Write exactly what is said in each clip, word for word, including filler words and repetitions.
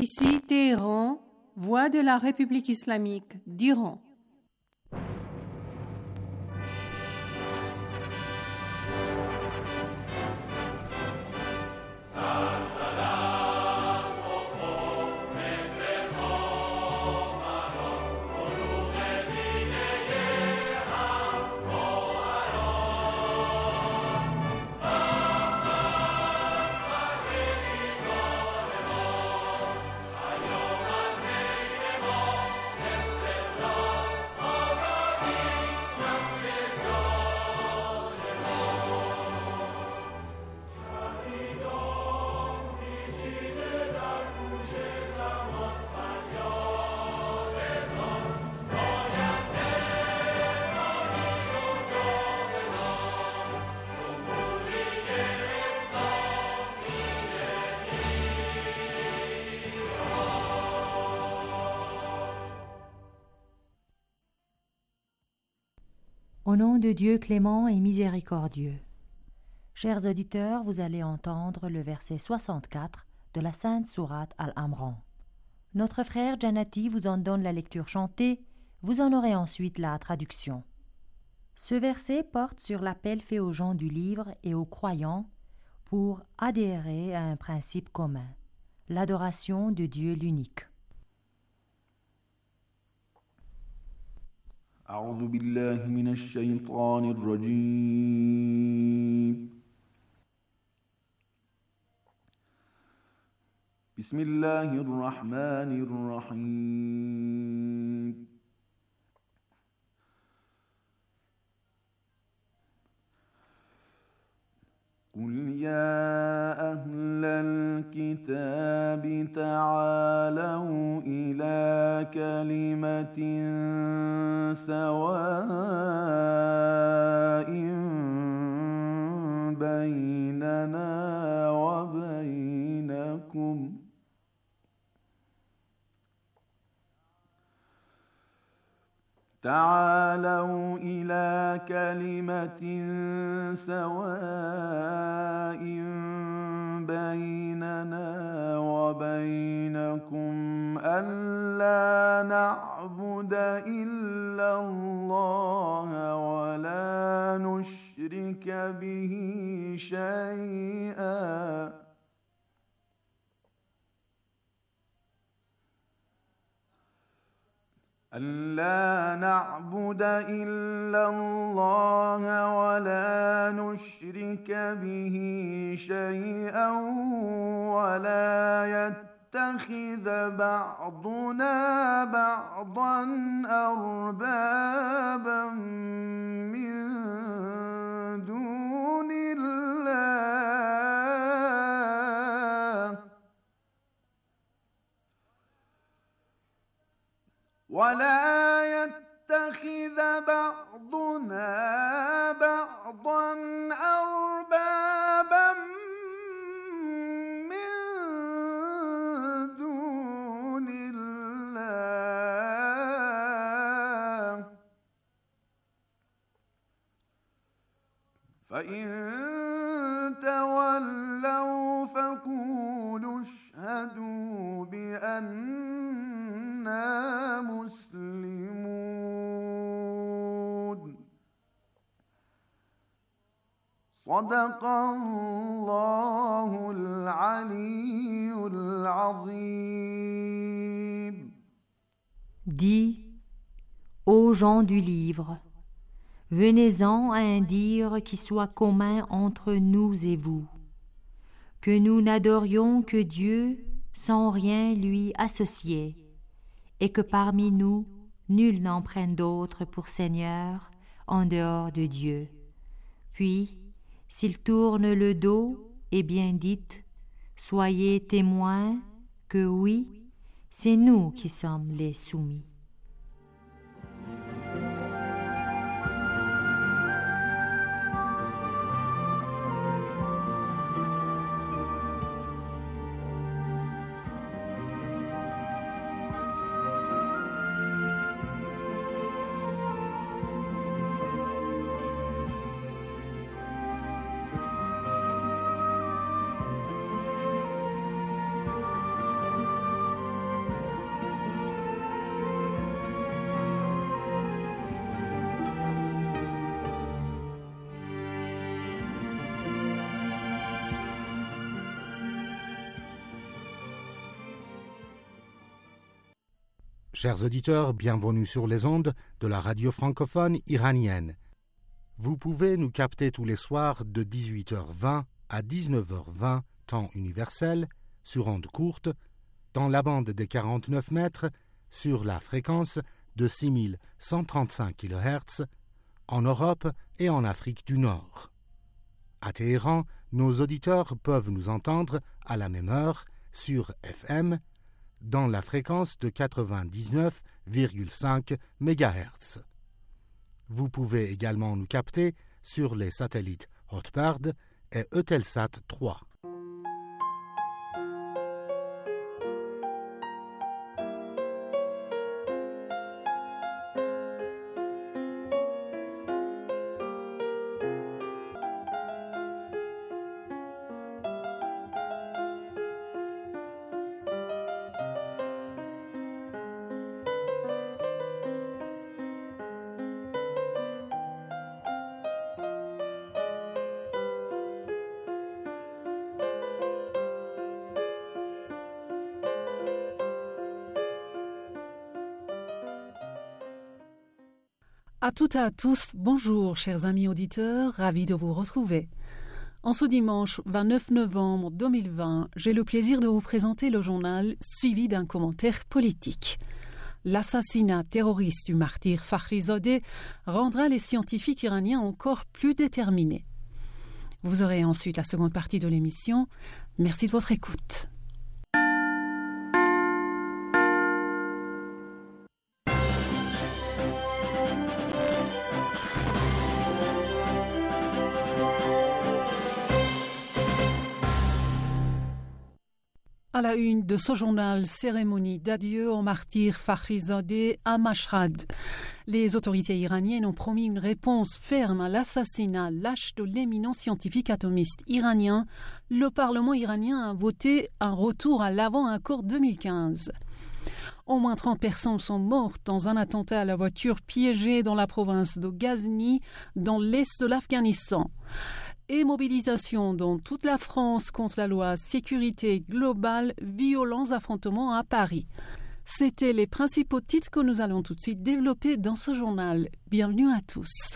Ici Téhéran, voix de la République islamique d'Iran. Au nom de Dieu clément et miséricordieux. Chers auditeurs, vous allez entendre le verset soixante-quatre de la Sainte Sourate Al-Imran. Notre frère Janati vous en donne la lecture chantée, vous en aurez ensuite la traduction. Ce verset porte sur l'appel fait aux gens du livre et aux croyants pour adhérer à un principe commun, l'adoration de Dieu l'unique. أعوذ بالله من الشيطان الرجيم بسم الله الرحمن الرحيم قل يا أهل الكتاب تعالوا إلى كلمة سواء بيننا وبينكم تعالوا إلى كلمة سواء بيننا وبينكم ألا نعبد إلا الله ولا نشرك به شيئا ألا نعبد إلا الله ولا نشرك به شيئا ولا يتخذ بعضنا بعضا أربابا من دون الله ولا يتخذ بعضنا بعضا أربابا من دون الله فإن تولوا فقولوا اشهدوا بأننا مسلمون صدق الله العلي العظيم. Dis, ô gens du livre, venez-en à un dire qui soit commun entre nous et vous, que nous n'adorions que Dieu sans rien lui associer, et que parmi nous, nul n'en prenne d'autre pour Seigneur en dehors de Dieu. Puis, s'il tourne le dos, eh bien dites, soyez témoins que oui, c'est nous qui sommes les soumis. Chers auditeurs, bienvenue sur les ondes de la radio francophone iranienne. Vous pouvez nous capter tous les soirs de dix-huit heures vingt à dix-neuf heures vingt, temps universel, sur ondes courtes, dans la bande des quarante-neuf mètres, sur la fréquence de six mille cent trente-cinq kilohertz, en Europe et en Afrique du Nord. À Téhéran, nos auditeurs peuvent nous entendre à la même heure sur F M, dans la fréquence de quatre-vingt-dix-neuf virgule cinq mégahertz. Vous pouvez également nous capter sur les satellites Hotbird et Eutelsat trois. À toutes et à tous, bonjour chers amis auditeurs, ravis de vous retrouver. En ce dimanche vingt-neuf novembre deux mille vingt, j'ai le plaisir de vous présenter le journal suivi d'un commentaire politique. L'assassinat terroriste du martyr Fakhrizadeh rendra les scientifiques iraniens encore plus déterminés. Vous aurez ensuite la seconde partie de l'émission. Merci de votre écoute. À la une de ce journal, cérémonie d'adieu au martyr Fakhrizadeh à Mashhad. Les autorités iraniennes ont promis une réponse ferme à l'assassinat lâche de l'éminent scientifique atomiste iranien. Le Parlement iranien a voté un retour à l'avant-accord deux mille quinze. Au moins trente personnes sont mortes dans un attentat à la voiture piégée dans la province de Ghazni, dans l'est de l'Afghanistan. Et mobilisation dans toute la France contre la loi sécurité globale, violents affrontements à Paris. C'étaient les principaux titres que nous allons tout de suite développer dans ce journal. Bienvenue à tous.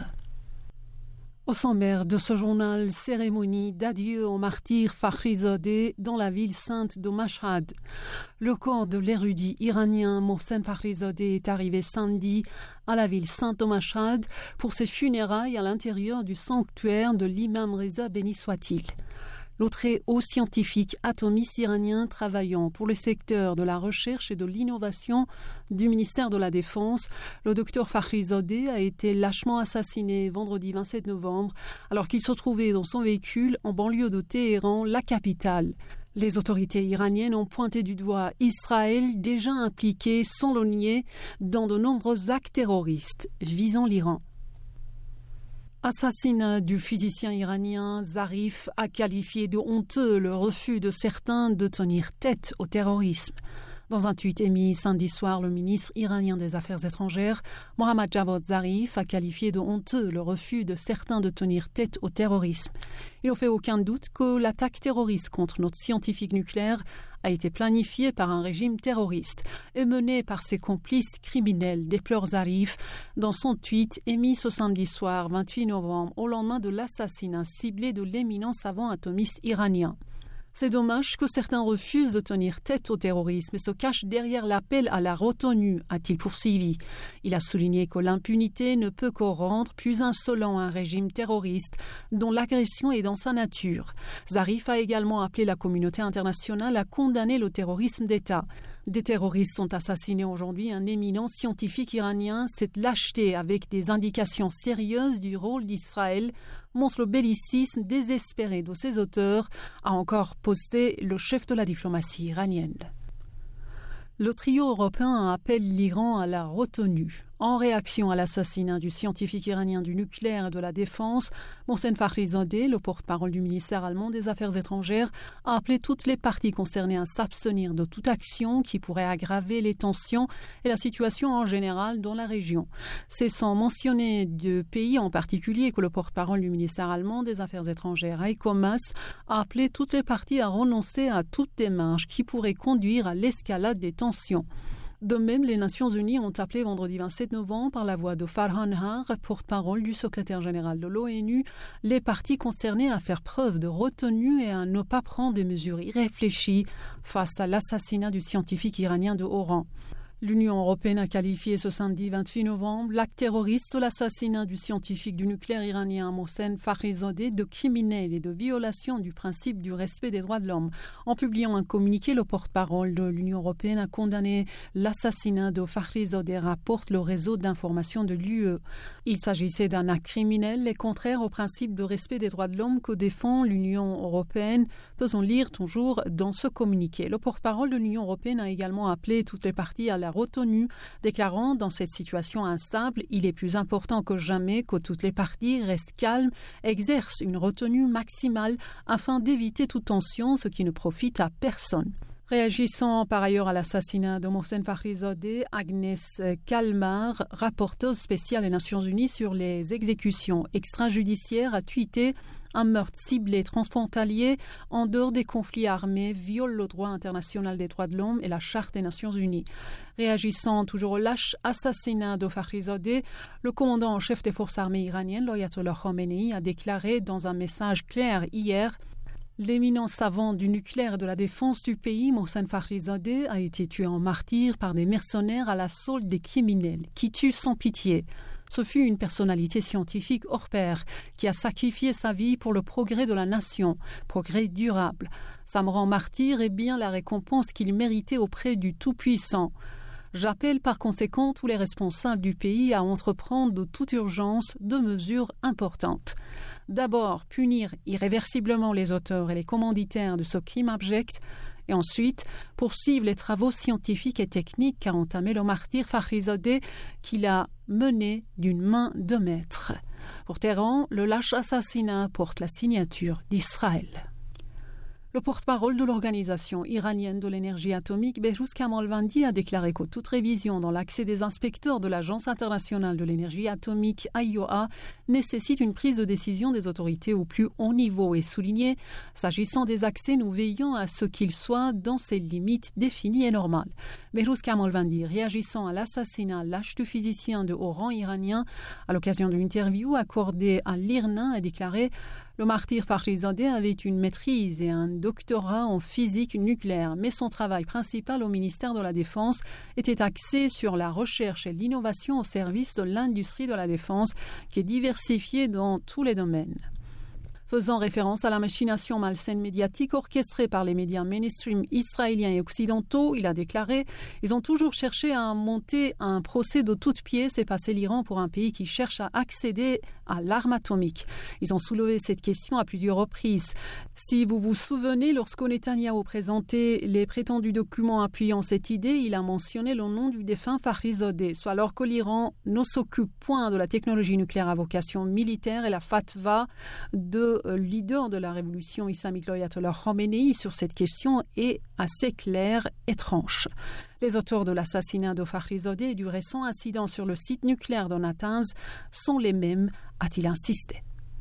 Au sommaire de ce journal, cérémonie d'adieu au martyr Fakhrizadeh dans la ville sainte de Mashhad. Le corps de l'érudit iranien Mohsen Fakhrizadeh est arrivé samedi à la ville sainte de Mashhad pour ses funérailles à l'intérieur du sanctuaire de l'imam Reza béni soit-il. Le très haut scientifique atomiste iranien travaillant pour le secteur de la recherche et de l'innovation du ministère de la Défense, le docteur Fakhrizadeh a été lâchement assassiné vendredi vingt-sept novembre alors qu'il se trouvait dans son véhicule en banlieue de Téhéran, la capitale. Les autorités iraniennes ont pointé du doigt Israël déjà impliqué, sans le nier, dans de nombreux actes terroristes visant l'Iran. Assassinat du physicien iranien, Zarif a qualifié de honteux le refus de certains de tenir tête au terrorisme. Dans un tweet émis samedi soir, le ministre iranien des Affaires étrangères, Mohammad Javad Zarif, a qualifié de honteux le refus de certains de tenir tête au terrorisme. Il ne fait aucun doute que l'attaque terroriste contre notre scientifique nucléaire a été planifiée par un régime terroriste et menée par ses complices criminels, déplore Zarif dans son tweet émis ce samedi soir vingt-huit novembre au lendemain de l'assassinat ciblé de l'éminent savant atomiste iranien. C'est dommage que certains refusent de tenir tête au terrorisme et se cachent derrière l'appel à la retenue, a-t-il poursuivi. Il a souligné que l'impunité ne peut qu'en rendre plus insolent un régime terroriste dont l'agression est dans sa nature. Zarif a également appelé la communauté internationale à condamner le terrorisme d'État. Des terroristes ont assassiné aujourd'hui un éminent scientifique iranien. Cette lâcheté, avec des indications sérieuses du rôle d'Israël, montre le bellicisme désespéré de ses auteurs, a encore posté le chef de la diplomatie iranienne. Le trio européen appelle l'Iran à la retenue. En réaction à l'assassinat du scientifique iranien du nucléaire et de la défense, Mohsen Fakhrizadeh, le porte-parole du ministère allemand des Affaires étrangères, a appelé toutes les parties concernées à s'abstenir de toute action qui pourrait aggraver les tensions et la situation en général dans la région. C'est sans mentionner de pays en particulier que le porte-parole du ministère allemand des Affaires étrangères, Heiko Maas, a appelé toutes les parties à renoncer à toute démarche qui pourrait conduire à l'escalade des tensions. De même, les Nations Unies ont appelé vendredi vingt-sept novembre, par la voix de Farhan Haq, porte-parole du secrétaire général de l'ONU, les parties concernées à faire preuve de retenue et à ne pas prendre des mesures irréfléchies face à l'assassinat du scientifique iranien de haut rang. L'Union européenne a qualifié ce samedi vingt-huit novembre l'acte terroriste de l'assassinat du scientifique du nucléaire iranien Mohsen Fakhrizadeh de criminel et de violation du principe du respect des droits de l'homme. En publiant un communiqué, le porte-parole de l'Union européenne a condamné l'assassinat de Fakhrizadeh, rapporte le réseau d'information de l'U E. Il s'agissait d'un acte criminel et contraire au principe de respect des droits de l'homme que défend l'Union européenne, peut-on lire toujours dans ce communiqué. Le porte-parole de l'Union européenne a également appelé toutes les parties à la retenue, déclarant dans cette situation instable, il est plus important que jamais que toutes les parties restent calmes, exercent une retenue maximale afin d'éviter toute tension, ce qui ne profite à personne. Réagissant par ailleurs à l'assassinat de Mohsen Fakhrizadeh, Agnès Calmar, rapporteuse spéciale des Nations Unies sur les exécutions extrajudiciaires, a tweeté « Un meurtre ciblé transfrontalier en dehors des conflits armés viole le droit international des droits de l'homme et la Charte des Nations Unies ». Réagissant toujours au lâche assassinat de Fakhrizadeh, le commandant en chef des forces armées iraniennes, l'Ayatollah Khomeini, a déclaré dans un message clair hier « L'éminent savant du nucléaire et de la défense du pays, Mohsen Fakhrizadeh, a été tué en martyr par des mercenaires à la solde des criminels, qui tuent sans pitié. Ce fut une personnalité scientifique hors pair, qui a sacrifié sa vie pour le progrès de la nation, progrès durable. Sa mort en martyr est bien la récompense qu'il méritait auprès du Tout-Puissant. J'appelle par conséquent tous les responsables du pays à entreprendre de toute urgence deux mesures importantes. D'abord, punir irréversiblement les auteurs et les commanditaires de ce crime abject, et ensuite, poursuivre les travaux scientifiques et techniques qu'a entamé le martyr Fakhrizadeh, qu'il a mené d'une main de maître. Pour Téhéran, le lâche assassinat porte la signature d'Israël. Le porte-parole de l'Organisation iranienne de l'énergie atomique, Behrouz Kamalvandi, a déclaré que toute révision dans l'accès des inspecteurs de l'Agence internationale de l'énergie atomique I A E A nécessite une prise de décision des autorités au plus haut niveau et souligné, s'agissant des accès, nous veillons à ce qu'ils soient dans ces limites définies et normales. Behrouz Kamalvandi, réagissant à l'assassinat lâche du physicien de haut rang iranien à l'occasion d'une interview accordée à l'I R N A, a déclaré « Le martyr Fakhrizadeh avait une maîtrise et un doctorat en physique nucléaire, mais son travail principal au ministère de la Défense était axé sur la recherche et l'innovation au service de l'industrie de la défense qui est diversifiée dans tous les domaines. » Faisant référence à la machination malsaine médiatique orchestrée par les médias mainstream israéliens et occidentaux, il a déclaré « Ils ont toujours cherché à monter un procès de toutes pièces et passer l'Iran pour un pays qui cherche à accéder à l'arme atomique. Ils ont soulevé cette question à plusieurs reprises. Si vous vous souvenez, lorsque Netanyahou présentait les prétendus documents appuyant cette idée, il a mentionné le nom du défunt Fakhrizadeh, soit alors que l'Iran ne s'occupe point de la technologie nucléaire à vocation militaire et la fatwa de leader de la révolution islamique, l'Ayatollah Khomeini, sur cette question est assez claire et tranche. Les auteurs de l'assassinat de Fakhrizadeh et du récent incident sur le site nucléaire de Natanz sont les mêmes, a-t-il insisté.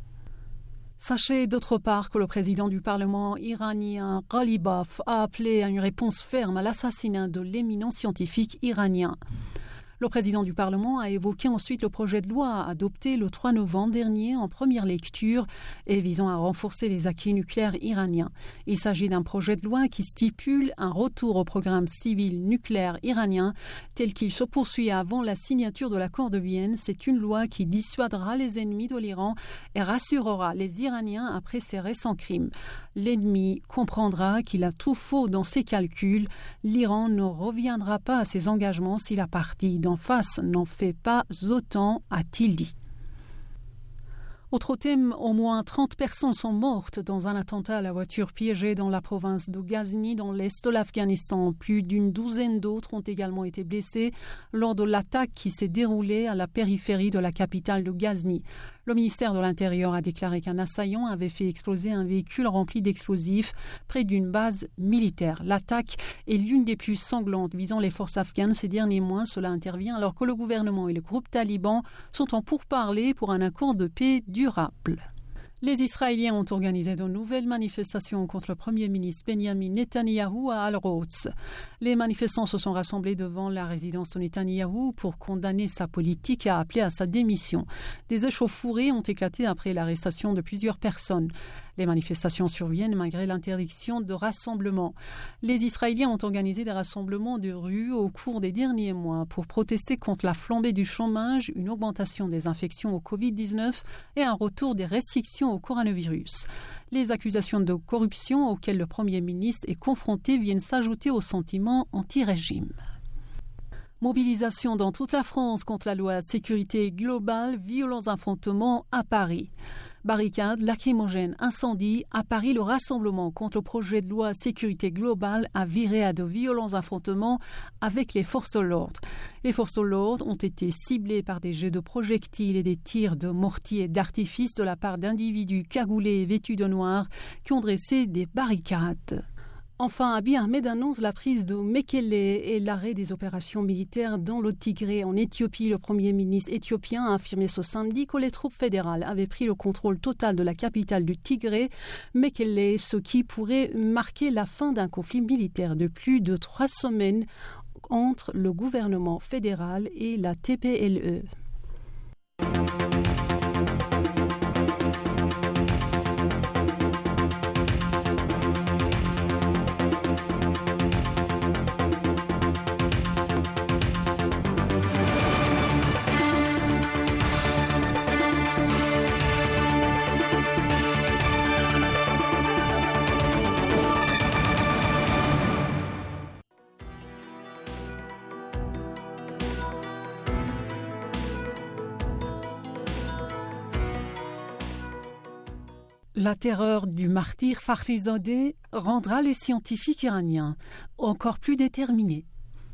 Sachez d'autre part que le président du Parlement iranien, Ghalibaf, a appelé à une réponse ferme à l'assassinat de l'éminent scientifique iranien. Le président du Parlement a évoqué ensuite le projet de loi adopté le trois novembre dernier en première lecture et visant à renforcer les acquis nucléaires iraniens. Il s'agit d'un projet de loi qui stipule un retour au programme civil nucléaire iranien tel qu'il se poursuit avant la signature de l'accord de Vienne. C'est une loi qui dissuadera les ennemis de l'Iran et rassurera les Iraniens après ces récents crimes. L'ennemi comprendra qu'il a tout faux dans ses calculs. L'Iran ne reviendra pas à ses engagements si la partie d'en face n'en fait pas autant, a-t-il dit. Autre thème, au moins trente personnes sont mortes dans un attentat à la voiture piégée dans la province de Ghazni, dans l'est de l'Afghanistan. Plus d'une douzaine d'autres ont également été blessés lors de l'attaque qui s'est déroulée à la périphérie de la capitale de Ghazni. Le ministère de l'Intérieur a déclaré qu'un assaillant avait fait exploser un véhicule rempli d'explosifs près d'une base militaire. L'attaque est l'une des plus sanglantes visant les forces afghanes ces derniers mois. Cela intervient alors que le gouvernement et le groupe taliban sont en pourparlers pour un accord de paix durable. Les Israéliens ont organisé de nouvelles manifestations contre le Premier ministre Benjamin Netanyahou à Al-Rots. Les manifestants se sont rassemblés devant la résidence de Netanyahou pour condamner sa politique et appeler à sa démission. Des échauffourées ont éclaté après l'arrestation de plusieurs personnes. Les manifestations surviennent malgré l'interdiction de rassemblement. Les Israéliens ont organisé des rassemblements de rue au cours des derniers mois pour protester contre la flambée du chômage, une augmentation des infections au covid dix-neuf et un retour des restrictions au coronavirus. Les accusations de corruption auxquelles le Premier ministre est confronté viennent s'ajouter aux sentiments anti-régime. Mobilisation dans toute la France contre la loi sécurité globale, violents affrontements à Paris. Barricades, lacrymogènes, incendies. À Paris, le rassemblement contre le projet de loi sécurité globale a viré à de violents affrontements avec les forces de l'ordre. Les forces de l'ordre ont été ciblées par des jets de projectiles et des tirs de mortier et d'artifice de la part d'individus cagoulés et vêtus de noir qui ont dressé des barricades. Enfin, Abiy Ahmed annonce la prise de Mekelle et l'arrêt des opérations militaires dans le Tigré en Éthiopie. Le Premier ministre éthiopien a affirmé ce samedi que les troupes fédérales avaient pris le contrôle total de la capitale du Tigré, Mekelle, ce qui pourrait marquer la fin d'un conflit militaire de plus de trois semaines entre le gouvernement fédéral et la T P L E. La terreur du martyr Fakhrizadeh rendra les scientifiques iraniens encore plus déterminés.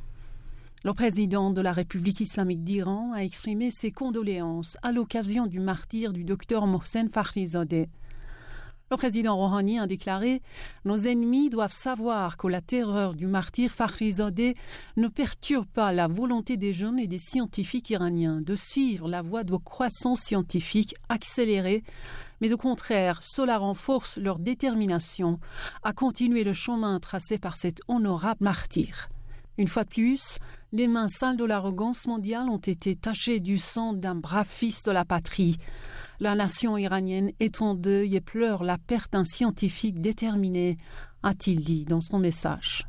Le président de la République islamique d'Iran a exprimé ses condoléances à l'occasion du martyre du docteur Mohsen Fakhrizadeh. Le président Rouhani a déclaré « Nos ennemis doivent savoir que la terreur du martyr Fakhrizadeh ne perturbe pas la volonté des jeunes et des scientifiques iraniens de suivre la voie de croissance scientifique accélérée, mais au contraire, cela renforce leur détermination à continuer le chemin tracé par cet honorable martyr. » Une fois de plus, les mains sales de l'arrogance mondiale ont été tachées du sang d'un brave fils de la patrie. La nation iranienne est en deuil et pleure la perte d'un scientifique déterminé, a-t-il dit dans son message.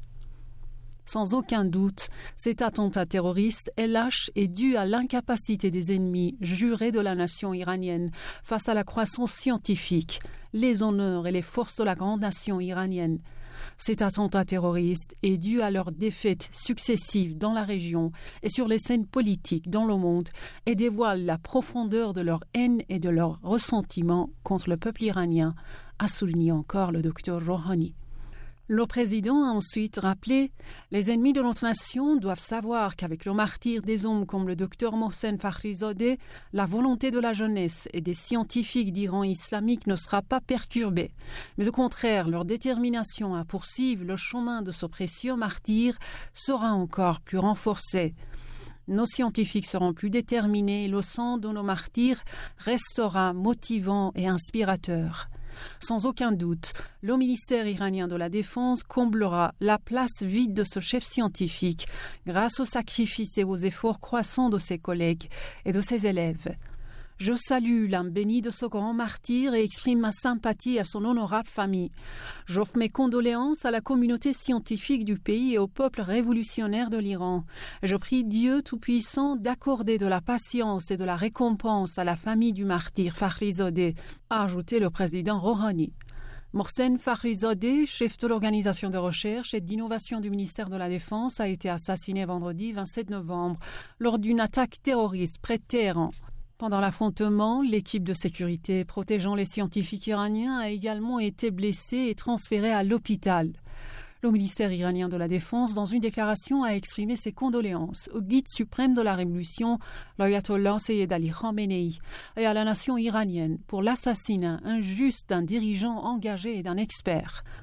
Sans aucun doute, cet attentat terroriste est lâche et dû à l'incapacité des ennemis jurés de la nation iranienne face à la croissance scientifique, les honneurs et les forces de la grande nation iranienne. Cet attentat terroriste est dû à leurs défaites successives dans la région et sur les scènes politiques dans le monde et dévoile la profondeur de leur haine et de leur ressentiment contre le peuple iranien, a souligné encore le docteur Rouhani. Le président a ensuite rappelé « Les ennemis de notre nation doivent savoir qu'avec le martyre des hommes comme le docteur Mohsen Fakhrizadeh, la volonté de la jeunesse et des scientifiques d'Iran islamique ne sera pas perturbée. Mais au contraire, leur détermination à poursuivre le chemin de ce précieux martyr sera encore plus renforcée. Nos scientifiques seront plus déterminés et le sang de nos martyrs restera motivant et inspirateur. » Sans aucun doute, le ministère iranien de la Défense comblera la place vide de ce chef scientifique grâce aux sacrifices et aux efforts croissants de ses collègues et de ses élèves. Je salue l'âme bénie de ce grand martyr et exprime ma sympathie à son honorable famille. J'offre mes condoléances à la communauté scientifique du pays et au peuple révolutionnaire de l'Iran. Je prie Dieu Tout-Puissant d'accorder de la patience et de la récompense à la famille du martyr Fakhrizadeh, a ajouté le président Rouhani. Mohsen Fakhrizadeh, chef de l'organisation de recherche et d'innovation du ministère de la Défense, a été assassiné vendredi vingt-sept novembre lors d'une attaque terroriste près de Téhéran. Pendant l'affrontement, l'équipe de sécurité protégeant les scientifiques iraniens a également été blessée et transférée à l'hôpital. Le ministère iranien de la Défense, dans une déclaration, a exprimé ses condoléances au guide suprême de la révolution, l'ayatollah Seyyed Ali Khamenei, et à la nation iranienne pour l'assassinat injuste d'un dirigeant engagé et d'un expert.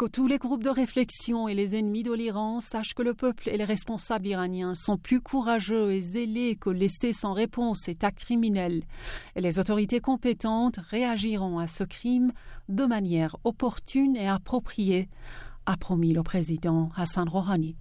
Que tous les groupes de réflexion et les ennemis de l'Iran sachent que le peuple et les responsables iraniens sont plus courageux et zélés que laisser sans réponse cet acte criminel. Et les autorités compétentes réagiront à ce crime de manière opportune et appropriée, a promis le président Hassan Rouhani.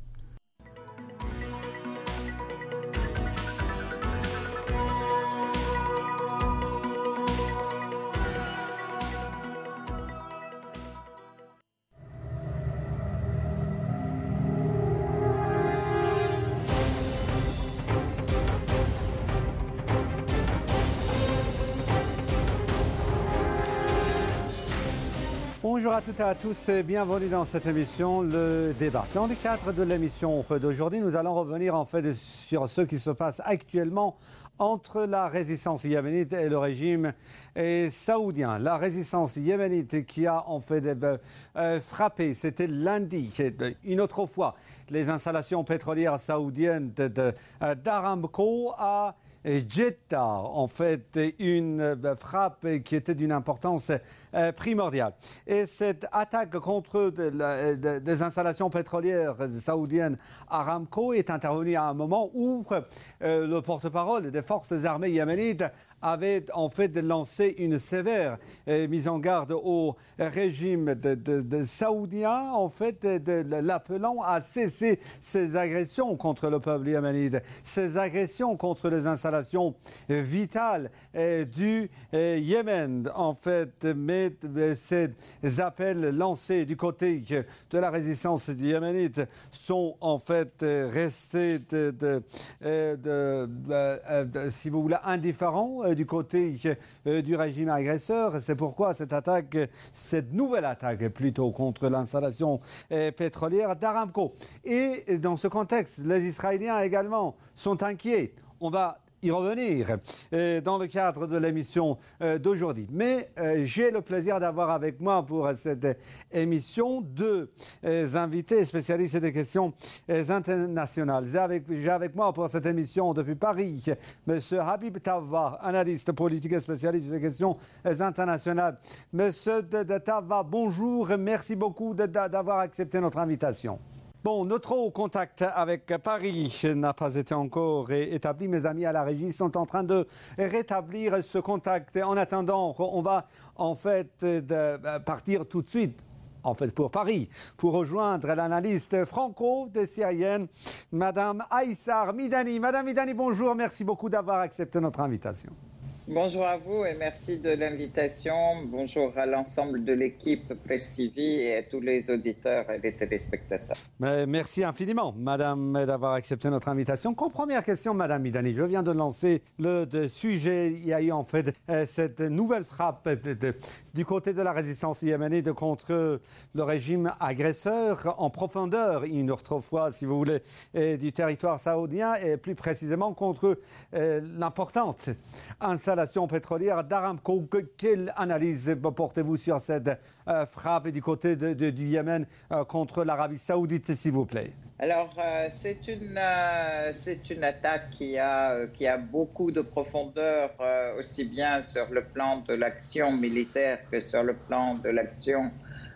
Bonjour à toutes et à tous et bienvenue dans cette émission, le débat. Dans le cadre de l'émission d'aujourd'hui, nous allons revenir en fait sur ce qui se passe actuellement entre la résistance yéménite et le régime et saoudien. La résistance yéménite qui a en fait euh, frappé, c'était lundi, une autre fois, les installations pétrolières saoudiennes de, de, d'Aramco à Jeddah, en fait, une frappe qui était d'une importance primordiale. Et cette attaque contre de la, de, des installations pétrolières saoudiennes Aramco est intervenue à un moment où euh, le porte-parole des forces armées yéménites avait en fait lancé une sévère euh, mise en garde au régime de, de, de saoudien, en fait, de, de, l'appelant à cesser ses agressions contre le peuple yéménite, ses agressions contre les installations euh, vitales euh, du euh, Yémen, en fait, mais euh, ces appels lancés du côté de la résistance yéménite sont en fait euh, restés de, de, euh, de, de, de, si vous voulez, indifférents du côté euh, du régime agresseur. C'est pourquoi cette attaque, cette nouvelle attaque plutôt contre l'installation euh, pétrolière d'Aramco. Et dans ce contexte, les Israéliens également sont inquiets. On va y revenir euh, dans le cadre de l'émission euh, d'aujourd'hui. Mais euh, j'ai le plaisir d'avoir avec moi pour cette émission deux euh, invités spécialistes des questions euh, internationales. J'ai avec, j'ai avec moi pour cette émission depuis Paris M. Habib Tawwa, analyste politique et spécialiste des questions euh, internationales. Monsieur de, de Tawwa, bonjour, merci beaucoup de, de, d'avoir accepté notre invitation. Bon, notre contact avec Paris n'a pas été encore établi. Mes amis à la régie sont en train de rétablir ce contact. En attendant, on va en fait de partir tout de suite, en fait pour Paris, pour rejoindre l'analyste franco-syrienne, Madame Aïssar Midani. Madame Midani, bonjour, merci beaucoup d'avoir accepté notre invitation. Bonjour à vous et merci de l'invitation. Bonjour à l'ensemble de l'équipe Press T V et à tous les auditeurs et les téléspectateurs. Mais merci infiniment, Madame, d'avoir accepté notre invitation. Comme première question, Madame Midani, je viens de lancer le de sujet. Il y a eu en fait euh, cette nouvelle frappe de, de, du côté de la résistance yéménite contre le régime agresseur en profondeur, une autre fois, si vous voulez, et du territoire saoudien et plus précisément contre euh, l'importante installation pétrolière d'Aramco. Quelle analyse portez-vous sur cette euh, frappe du côté de, de, du Yémen euh, contre l'Arabie saoudite, s'il vous plaît? Alors, euh, c'est une, euh, c'est une attaque qui a, euh, qui a beaucoup de profondeur, euh, aussi bien sur le plan de l'action militaire que sur le plan de l'action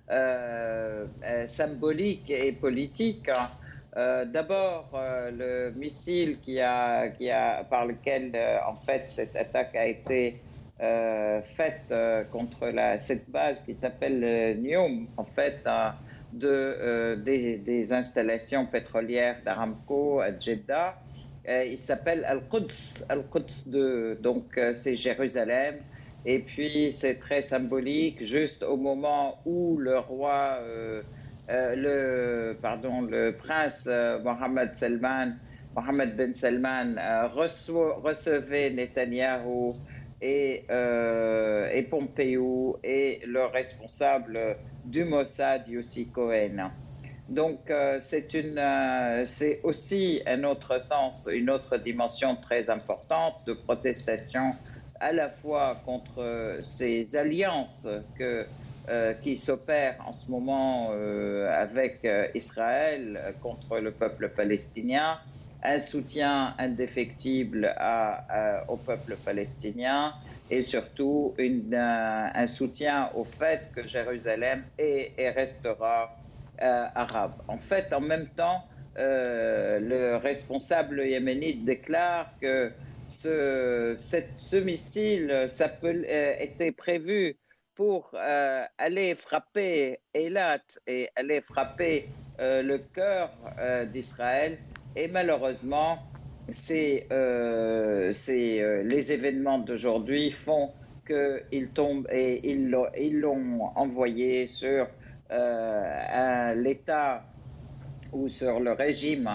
euh, euh, symbolique et politique. Euh, d'abord, euh, le missile qui a, qui a, par lequel, euh, en fait, cette attaque a été euh, faite euh, contre la, cette base qui s'appelle euh, Neom, en fait, euh, de, euh, des, des installations pétrolières d'Aramco à Jeddah. Euh, il s'appelle Al-Quds, Al-Quds deux, donc euh, c'est Jérusalem. Et puis, c'est très symbolique, juste au moment où le roi... Euh, Euh, le, pardon, le prince euh, Mohammed Salman, Mohammed Ben Salman euh, reçoit, recevait Netanyahou et, euh, et Pompeo et le responsable du Mossad, Yossi Cohen. Donc euh, c'est, une, euh, c'est aussi un autre sens, une autre dimension très importante de protestation à la fois contre ces alliances que Euh, qui s'opère en ce moment euh, avec euh, Israël euh, contre le peuple palestinien, un soutien indéfectible à, à, au peuple palestinien et surtout une, un, un soutien au fait que Jérusalem est et restera euh, arabe. En fait, en même temps, euh, le responsable yéménite déclare que ce, cette, ce missile ça peut, euh, était prévu pour euh, aller frapper Eilat et aller frapper euh, le cœur euh, d'Israël. Et malheureusement, c'est, euh, c'est, euh, les événements d'aujourd'hui font qu'ils tombent et ils l'ont, ils l'ont envoyé sur euh, un, l'État ou sur le régime,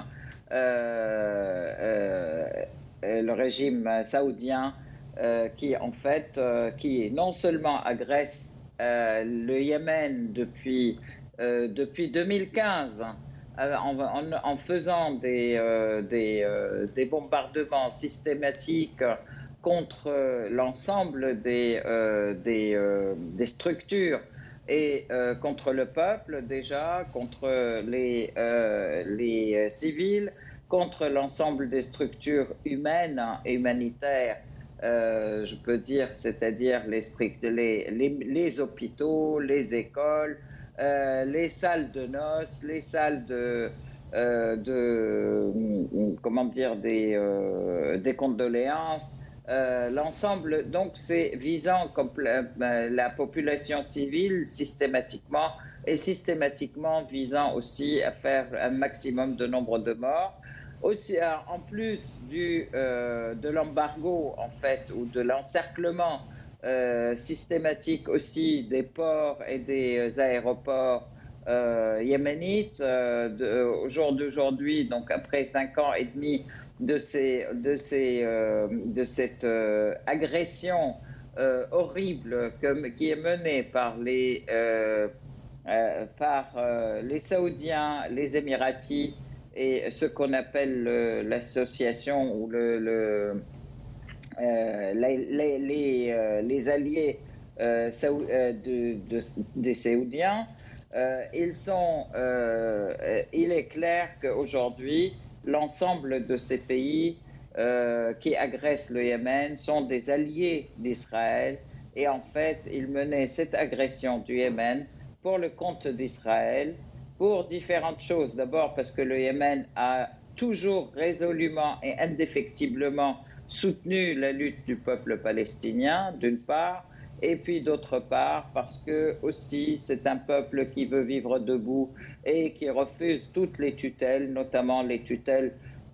euh, euh, le régime saoudien euh, qui en fait, euh, qui non seulement agresse euh, le Yémen depuis, euh, depuis deux mille quinze, En, en, en faisant des, euh, des, euh, des bombardements systématiques contre l'ensemble des, euh, des, euh, des structures et euh, contre le peuple déjà, contre les, euh, les civils, contre l'ensemble des structures humaines et humanitaires, euh, je peux dire, c'est-à-dire les, les, les, les hôpitaux, les écoles, Euh, les salles de noces, les salles de, euh, de comment dire, des, euh, des condoléances, euh, l'ensemble, donc c'est visant la population civile systématiquement et systématiquement visant aussi à faire un maximum de nombre de morts. Aussi, en plus du, euh, de l'embargo en fait ou de l'encerclement Euh, systématique aussi des ports et des euh, aéroports euh, yéménites. Euh, de, au jour d'aujourd'hui, donc après cinq ans et demi de, ces, de, ces, euh, de cette euh, agression euh, horrible que, qui est menée par les, euh, euh, par, euh, les Saoudiens, les Émiratis et ce qu'on appelle le, l'association ou le... le Euh, les, les, les, euh, les alliés euh, saou- euh, de, de, des Saoudiens, euh, ils sont, euh, il est clair qu'aujourd'hui, l'ensemble de ces pays euh, qui agressent le Yémen sont des alliés d'Israël et en fait, ils menaient cette agression du Yémen pour le compte d'Israël, pour différentes choses. D'abord parce que le Yémen a toujours résolument et indéfectiblement soutenu la lutte du peuple palestinien, d'une part, et puis d'autre part, parce que aussi c'est un peuple qui veut vivre debout et qui refuse toutes les tutelles, notamment les tutelles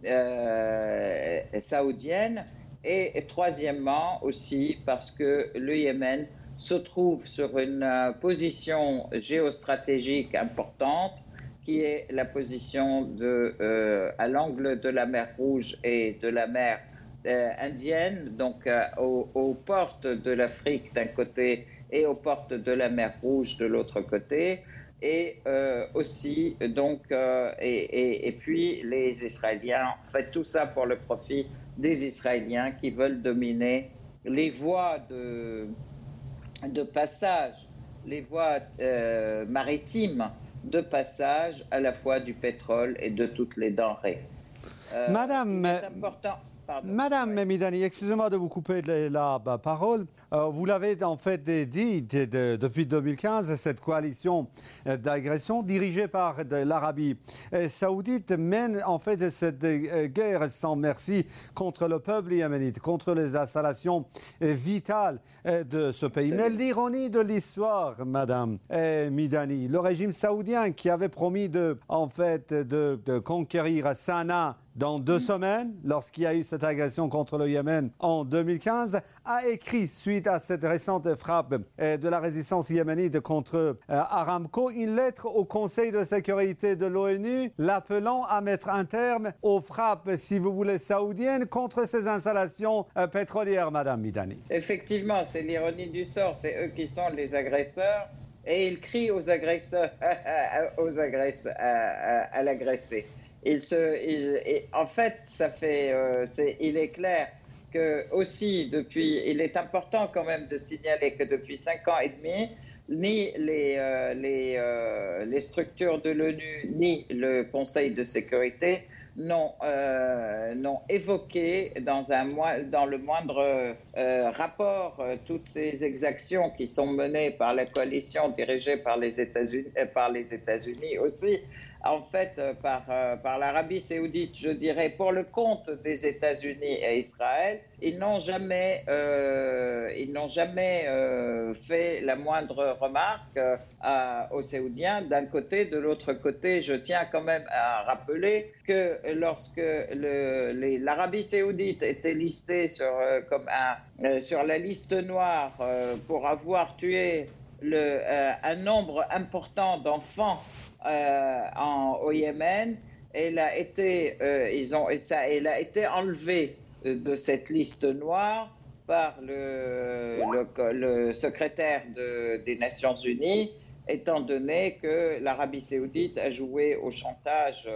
euh, saoudiennes, et, et troisièmement aussi parce que le Yémen se trouve sur une uh, position géostratégique importante, qui est la position de, euh, à l'angle de la mer Rouge et de la mer Euh, indienne, donc euh, aux, aux portes de l'Afrique d'un côté et aux portes de la mer Rouge de l'autre côté, et euh, aussi donc euh, et, et, et puis les Israéliens, en fait tout ça pour le profit des Israéliens qui veulent dominer les voies de, de passage, les voies euh, maritimes de passage à la fois du pétrole et de toutes les denrées. Euh, Madame, c'est important. Pardon. Madame ouais. Midani, excusez-moi de vous couper la, la, la parole. Euh, vous l'avez en fait dit de, de, depuis deux mille quinze, cette coalition d'agression dirigée par de l'Arabie saoudite mène en fait cette guerre sans merci contre le peuple yéménite, contre les installations vitales de ce pays. Mais l'ironie de l'histoire, Madame Midani, le régime saoudien qui avait promis de, en fait, de, de conquérir Sanaa dans deux semaines, lorsqu'il y a eu cette agression contre le Yémen en deux mille quinze, a écrit, suite à cette récente frappe de la résistance yéménite contre Aramco, une lettre au Conseil de sécurité de l'ONU l'appelant à mettre un terme aux frappes, si vous voulez, saoudiennes contre ces installations pétrolières, Madame Midani. Effectivement, c'est l'ironie du sort, c'est eux qui sont les agresseurs et ils crient aux agresseurs, aux agresseurs à, à, à l'agressé. Il se, il, et en fait, ça fait, euh, c'est, il est clair que aussi depuis, il est important quand même de signaler que depuis cinq ans et demi, ni les, euh, les, euh, les structures de l'ONU ni le Conseil de sécurité n'ont euh, n'ont évoqué dans, un, dans le moindre euh, rapport euh, toutes ces exactions qui sont menées par la coalition dirigée par les États-Unis, euh, par les États-Unis aussi, en fait euh, par, euh, par l'Arabie saoudite, je dirais, pour le compte des États-Unis et Israël. Ils n'ont jamais, euh, ils n'ont jamais euh, fait la moindre remarque euh, à, aux Saoudiens d'un côté. De l'autre côté, je tiens quand même à rappeler que lorsque le, les, l'Arabie saoudite était listée sur, euh, comme un, euh, sur la liste noire euh, pour avoir tué le, euh, un nombre important d'enfants euh, en, au Yémen, elle a été, euh, ils ont, et ça, elle a été enlevée de cette liste noire par le, le, le secrétaire de, des Nations Unies, étant donné que l'Arabie saoudite a joué au chantage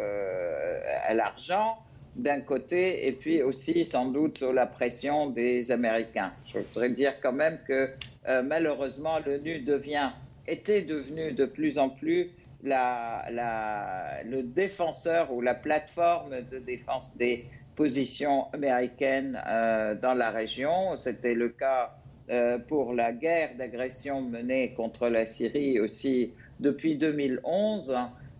euh, à l'argent d'un côté et puis aussi sans doute sous la pression des Américains. Je voudrais dire quand même que euh, malheureusement l'ONU devient, était devenu de plus en plus la, la, le défenseur ou la plateforme de défense des positions américaines euh, dans la région. C'était le cas euh, pour la guerre d'agression menée contre la Syrie aussi depuis deux mille onze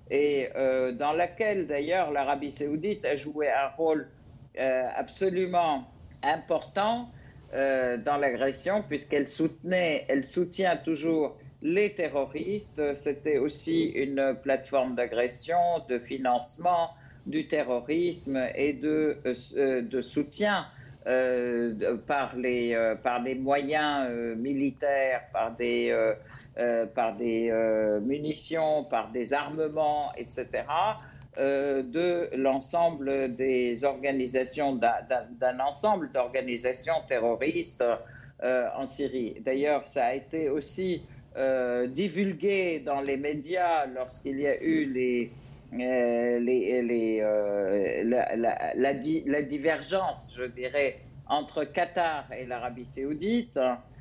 et euh, dans laquelle d'ailleurs l'Arabie saoudite a joué un rôle euh, absolument important euh, dans l'agression puisqu'elle soutenait, elle soutient toujours les terroristes. C'était aussi une plateforme d'agression, de financement du terrorisme et de, euh, de soutien euh, de, par, les, euh, par des moyens euh, militaires, par des, euh, euh, par des euh, munitions, par des armements, et cetera, euh, de l'ensemble des organisations, d'un, d'un ensemble d'organisations terroristes euh, en Syrie. D'ailleurs, ça a été aussi euh, divulgué dans les médias lorsqu'il y a eu les Euh, les, les, euh, la, la, la, di, la divergence, je dirais, entre Qatar et l'Arabie saoudite.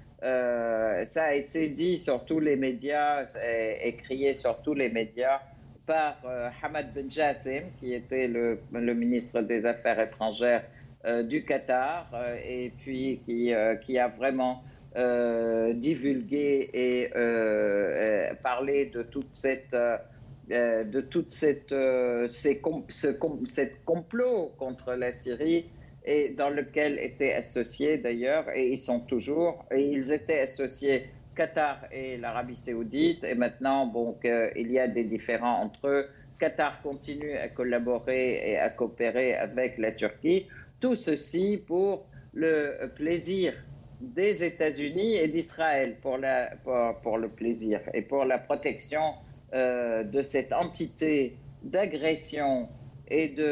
Euh, ça a été dit sur tous les médias et, et crié sur tous les médias par euh, Hamad Ben Jassim, qui était le, le ministre des Affaires étrangères euh, du Qatar, euh, et puis qui, euh, qui a vraiment euh, divulgué et euh, euh, parlé de toute cette... Euh, Euh, de toute cette, euh, ces com- ce com- cette complot contre la Syrie et dans lequel étaient associés d'ailleurs, et ils sont toujours, et ils étaient associés Qatar et l'Arabie saoudite, et maintenant bon, qu'il y a des différends entre eux. Qatar continue à collaborer et à coopérer avec la Turquie, tout ceci pour le plaisir des États-Unis et d'Israël, pour, la, pour, pour le plaisir et pour la protection Euh, de cette entité d'agression et de,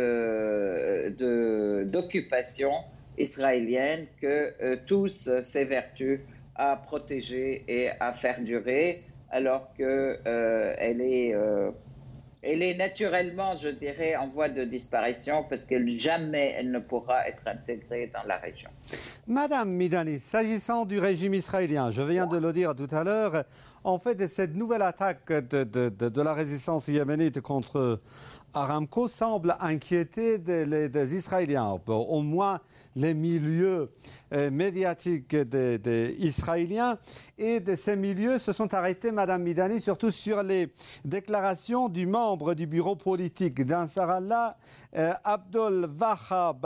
euh, de, d'occupation israélienne que euh, tous s'évertuent à protéger et à faire durer, alors qu'elle euh, est, euh, elle est naturellement, je dirais, en voie de disparition parce que jamais elle ne pourra être intégrée dans la région. Madame Midani, s'agissant du régime israélien, je viens de le dire tout à l'heure, en fait, cette nouvelle attaque de, de, de, de la résistance yéménite contre Aramco semble inquiéter des, des Israéliens, au moins les milieux euh, médiatiques des, des Israéliens. Et de ces milieux se sont arrêtés, Madame Midani, surtout sur les déclarations du membre du bureau politique d'Ansarallah, euh, Abdul Wahab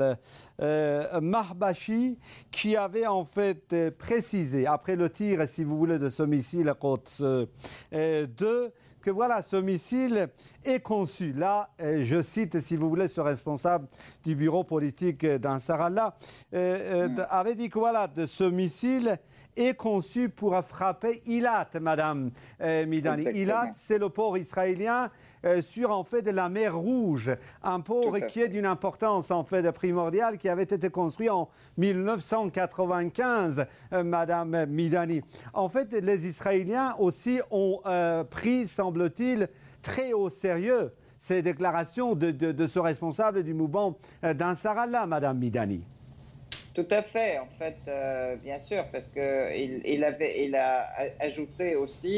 al-Mahbashi, euh, qui avait en fait euh, précisé, après le tir, si vous voulez, de ce missile Quds euh, deux, que voilà, ce missile est conçu. Là, euh, je cite, si vous voulez, ce responsable du bureau politique d'Ansarallah, euh, euh, avait dit que voilà, de ce missile est conçu pour frapper Eilat, Madame euh, Midani. Eilat, c'est le port israélien euh, sur en fait de la mer Rouge, un port qui est d'une importance en fait primordiale, qui avait été construit en mille neuf cent quatre-vingt-quinze, euh, Madame Midani. En fait, les Israéliens aussi ont euh, pris, semble-t-il, très au sérieux ces déclarations de, de, de ce responsable du mouvement euh, d'Ansarallah, Madame Midani. Tout à fait, en fait, euh, bien sûr, parce qu'il il avait, il a ajouté aussi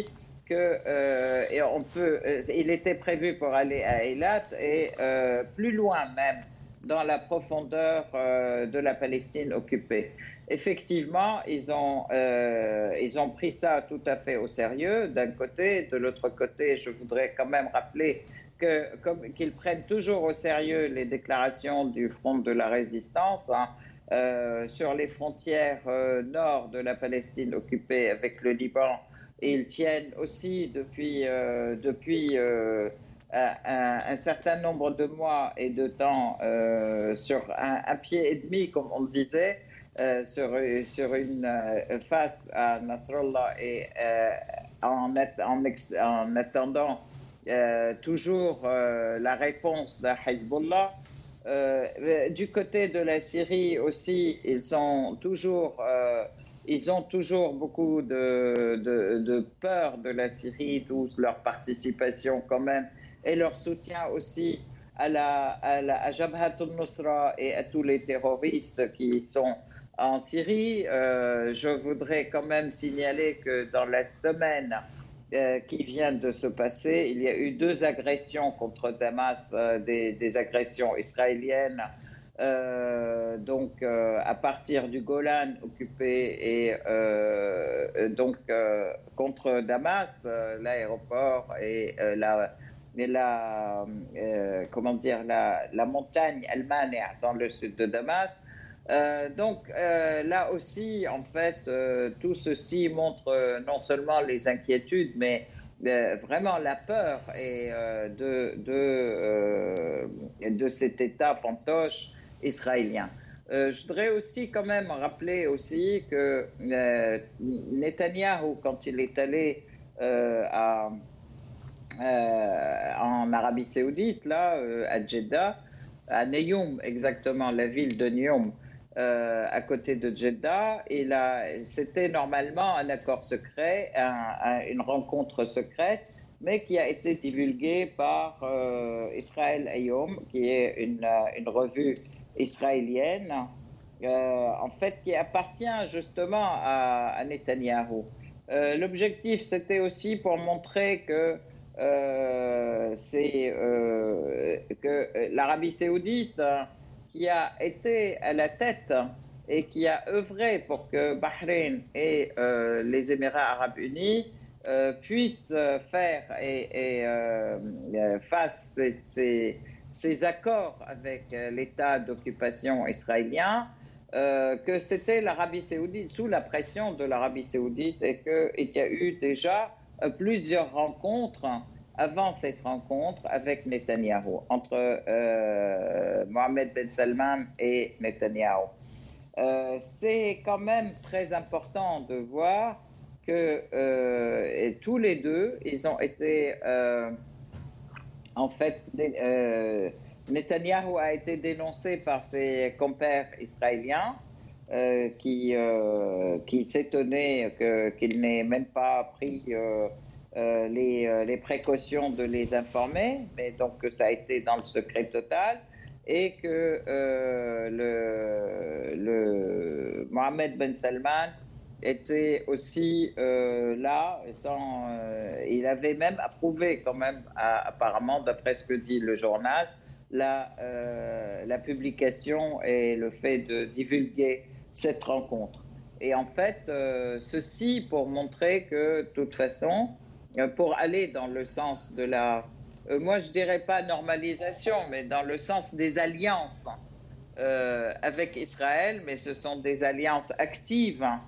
que euh, et on peut, euh, il était prévu pour aller à Eilat et euh, plus loin même, dans la profondeur euh, de la Palestine occupée. Effectivement, ils ont, euh, ils ont pris ça tout à fait au sérieux, d'un côté. De l'autre côté, je voudrais quand même rappeler que, comme, qu'ils prennent toujours au sérieux les déclarations du Front de la Résistance, hein, euh, sur les frontières euh, nord de la Palestine occupée avec le Liban. Et ils tiennent aussi depuis, euh, depuis euh, un, un certain nombre de mois et de temps euh, sur un, un pied et demi, comme on le disait, euh, sur, sur une euh, face à Nasrallah et euh, en, en, en attendant euh, toujours euh, la réponse de Hezbollah. Euh, du côté de la Syrie aussi, ils sont toujours... Euh, Ils ont toujours beaucoup de, de, de peur de la Syrie, d'où leur participation quand même, et leur soutien aussi à, la, à, la, à Jabhat al-Nusra et à tous les terroristes qui sont en Syrie. Euh, je voudrais quand même signaler que dans la semaine euh, qui vient de se passer, il y a eu deux agressions contre Damas, euh, des, des agressions israéliennes. Euh, donc euh, à partir du Golan occupé et euh, donc euh, contre Damas, euh, l'aéroport et euh, la, et la euh, comment dire la, la montagne Al-Mani' dans le sud de Damas. Euh, donc euh, là aussi en fait euh, tout ceci montre euh, non seulement les inquiétudes mais euh, vraiment la peur et euh, de de, euh, de cet État fantoche israélien. Euh, je voudrais aussi quand même rappeler aussi que euh, Netanyahou, quand il est allé euh, à, euh, en Arabie Saoudite, là, euh, à Jeddah, à Neyoum exactement, la ville de Neyoum, euh, à côté de Jeddah, et là, c'était normalement un accord secret, un, un, une rencontre secrète, mais qui a été divulguée par euh, Israel Hayom, qui est une, une revue israélienne, euh, en fait, qui appartient justement à, à Netanyahou. Euh, l'objectif, c'était aussi pour montrer que, euh, c'est, euh, que l'Arabie Saoudite, hein, qui a été à la tête et qui a œuvré pour que Bahreïn et euh, les Émirats arabes unis euh, puissent faire et, et euh, fassent ces, ces ces accords avec euh, l'État d'occupation israélien, euh, que c'était l'Arabie Saoudite, sous la pression de l'Arabie Saoudite, et qu'il y a eu déjà euh, plusieurs rencontres avant cette rencontre avec Netanyahou, entre euh, Mohammed Ben Salman et Netanyahou. Euh, c'est quand même très important de voir que euh, et tous les deux, ils ont été... Euh, En fait, euh, Netanyahou a été dénoncé par ses compères israéliens euh, qui, euh, qui s'étonnaient que, qu'il n'ait même pas pris euh, euh, les, les précautions de les informer, mais donc que ça a été dans le secret total, et que euh, le, le Mohammed Ben Salman était aussi euh, là, sans, euh, il avait même approuvé quand même, à, apparemment, d'après ce que dit le journal, la, euh, la publication et le fait de divulguer cette rencontre. Et en fait, euh, ceci pour montrer que, de toute façon, euh, pour aller dans le sens de la, euh, moi je dirais pas normalisation, mais dans le sens des alliances euh, avec Israël, mais ce sont des alliances actives, hein.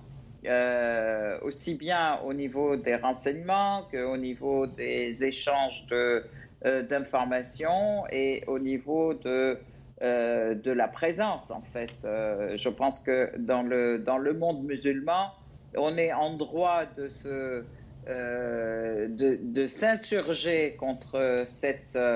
Euh, aussi bien au niveau des renseignements qu'au niveau des échanges de, euh, d'informations et au niveau de, euh, de la présence, en fait. Euh, je pense que dans le, dans le monde musulman, on est en droit de, se, euh, de, de s'insurger contre cette, euh,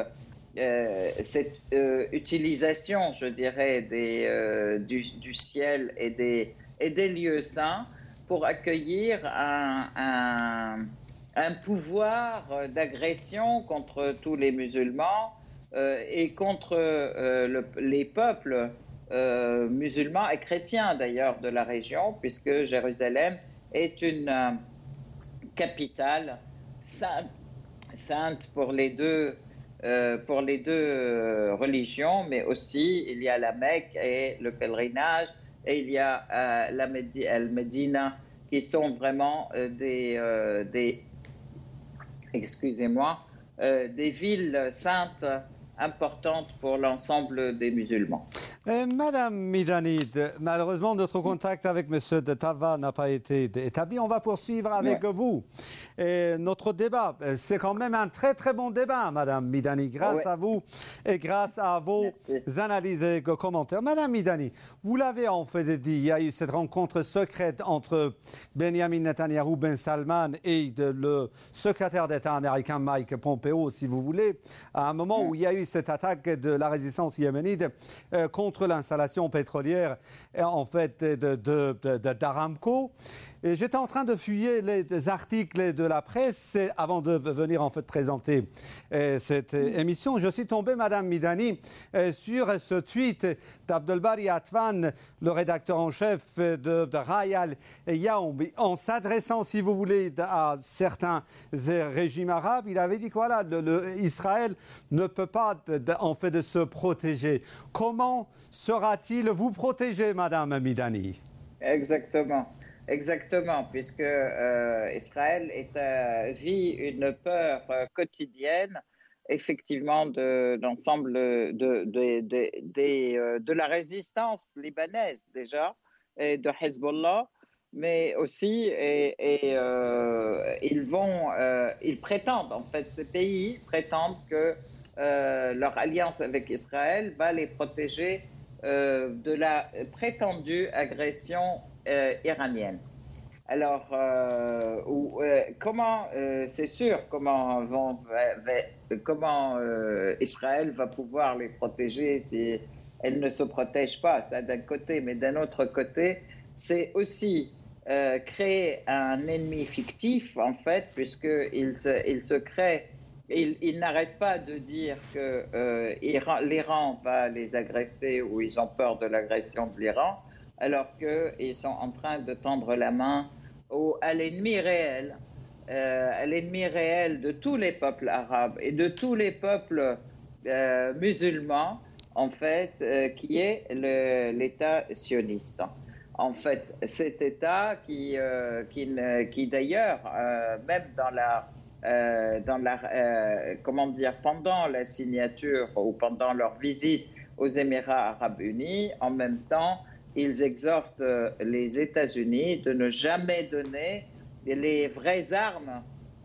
cette euh, utilisation, je dirais, des, euh, du, du ciel et des, et des lieux saints pour accueillir un, un, un pouvoir d'agression contre tous les musulmans euh, et contre euh, le, les peuples euh, musulmans et chrétiens d'ailleurs de la région, puisque Jérusalem est une euh, capitale sainte, sainte pour les deux, euh, pour les deux euh, religions, mais aussi il y a la Mecque et le pèlerinage, et il y a euh, la Médi- El Médina, qui sont vraiment euh, des, euh, des, excusez-moi, euh, des villes saintes importantes pour l'ensemble des musulmans. Et Madame Midanid, malheureusement, notre contact avec M. de Tava n'a pas été établi. On va poursuivre avec ouais. vous. Et notre débat, c'est quand même un très très bon débat, Madame Midani, grâce ouais. à vous et grâce à vos Merci. analyses et commentaires. Madame Midani, vous l'avez en fait dit, il y a eu cette rencontre secrète entre Benjamin Netanyahu, Ben Salman et de, le secrétaire d'État américain Mike Pompeo, si vous voulez, à un moment ouais. où il y a eu cette attaque de la résistance yéménite euh, contre l'installation pétrolière en fait de, de, de, de, d'Aramco. Et j'étais en train de fouiller les articles de la presse avant de venir en fait présenter euh, cette euh, émission. Je suis tombé, Madame Midani, euh, sur ce tweet d'Abdelbari Atwan, le rédacteur en chef de, de Rayal Yaoumbi, en s'adressant, si vous voulez, à certains régimes arabes. Il avait dit que voilà, le, le, Israël ne peut pas de, de, en fait de se protéger. Comment sera-t-il vous protéger, Madame Midani? Exactement. Exactement, puisque euh, Israël est, euh, vit une peur euh, quotidienne, effectivement, de l'ensemble de, de, de, de, de, euh, de la résistance libanaise déjà, et de Hezbollah, mais aussi, et, et euh, ils vont, euh, ils prétendent, en fait, ces pays prétendent que euh, leur alliance avec Israël va les protéger euh, de la prétendue agression Euh, iranienne. Alors, euh, où, euh, comment, euh, c'est sûr, comment, vont, va, va, comment euh, Israël va pouvoir les protéger si elle ne se protège pas, ça d'un côté, mais d'un autre côté, c'est aussi euh, créer un ennemi fictif, en fait, puisqu'il se, il se crée, il, il n'arrête pas de dire que euh, Iran, l'Iran va les agresser ou ils ont peur de l'agression de l'Iran, alors qu'ils sont en train de tendre la main au, à l'ennemi réel, euh, à l'ennemi réel de tous les peuples arabes et de tous les peuples euh, musulmans, en fait, euh, qui est le, l'État sioniste. En fait, cet État qui, euh, qui, qui d'ailleurs, euh, même dans la, euh, dans la euh, comment dire, pendant la signature ou pendant leur visite aux Émirats arabes unis, en même temps, ils exhortent les États-Unis de ne jamais donner les vraies armes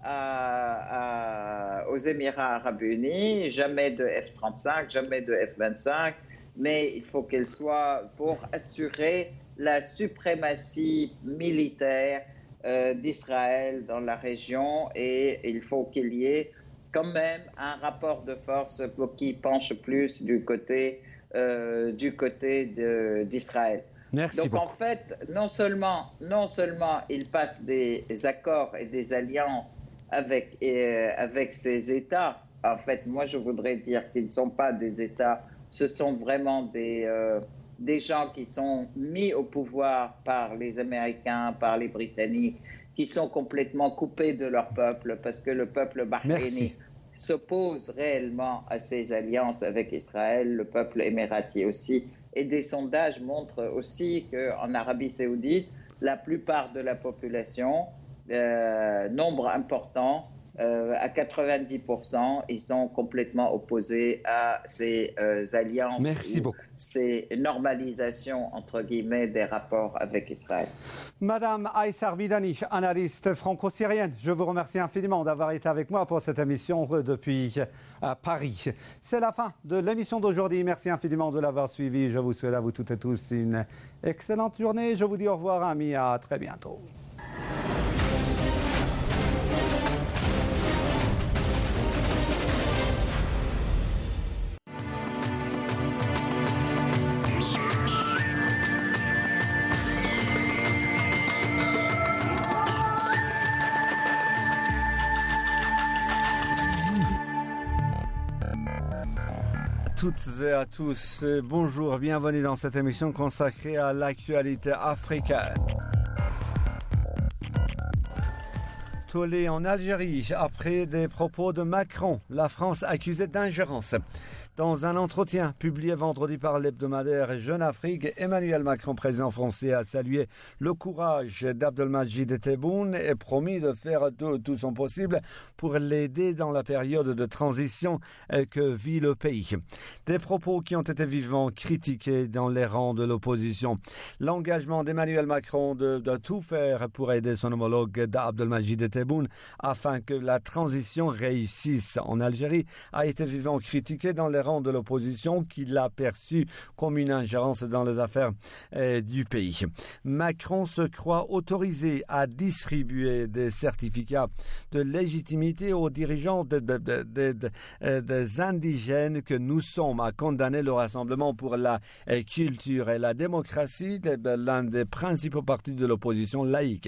à, à, aux Émirats arabes unis, jamais de F trente-cinq, jamais de F vingt-cinq, mais il faut qu'elles soient pour assurer la suprématie militaire euh, d'Israël dans la région, et il faut qu'il y ait quand même un rapport de force qui penche plus du côté Euh, du côté de, d'Israël. Merci Donc beaucoup. en fait, non seulement, non seulement ils passent des accords et des alliances avec, euh, avec ces États, en fait, moi je voudrais dire qu'ils ne sont pas des États, ce sont vraiment des, euh, des gens qui sont mis au pouvoir par les Américains, par les Britanniques, qui sont complètement coupés de leur peuple, parce que le peuple bahreïni s'oppose réellement à ces alliances avec Israël, le peuple émirati aussi. Et des sondages montrent aussi qu'en Arabie saoudite, la plupart de la population, euh, nombre important, euh, à quatre-vingt-dix pour cent, ils sont complètement opposés à ces euh, alliances, Merci beaucoup. Ces normalisations, entre guillemets, des rapports avec Israël. Madame Aïssar Midani, analyste franco-syrienne, je vous remercie infiniment d'avoir été avec moi pour cette émission depuis euh, Paris. C'est la fin de l'émission d'aujourd'hui. Merci infiniment de l'avoir suivi. Je vous souhaite à vous toutes et tous une excellente journée. Je vous dis au revoir, amis, à très bientôt. Toutes et à tous, bonjour, bienvenue dans cette émission consacrée à l'actualité africaine. tollé en Algérie après des propos de Macron. La France accusée d'ingérence. Dans un entretien publié vendredi par l'hebdomadaire Jeune Afrique, Emmanuel Macron, président français, a salué le courage d'Abdelmajid Tebboune et promis de faire tout, tout son possible pour l'aider dans la période de transition que vit le pays. Des propos qui ont été vivement critiqués dans les rangs de l'opposition. L'engagement d'Emmanuel Macron de, de tout faire pour aider son homologue d'Abdelmajid Tebboune afin que la transition réussisse en Algérie a été vivement critiqué dans les rangs de l'opposition qui l'a perçu comme une ingérence dans les affaires euh, du pays. Macron se croit autorisé à distribuer des certificats de légitimité aux dirigeants de, de, de, de, de, de, des indigènes que nous sommes, à condamner le Rassemblement pour la euh, culture et la démocratie, de, de, l'un des principaux partis de l'opposition laïque.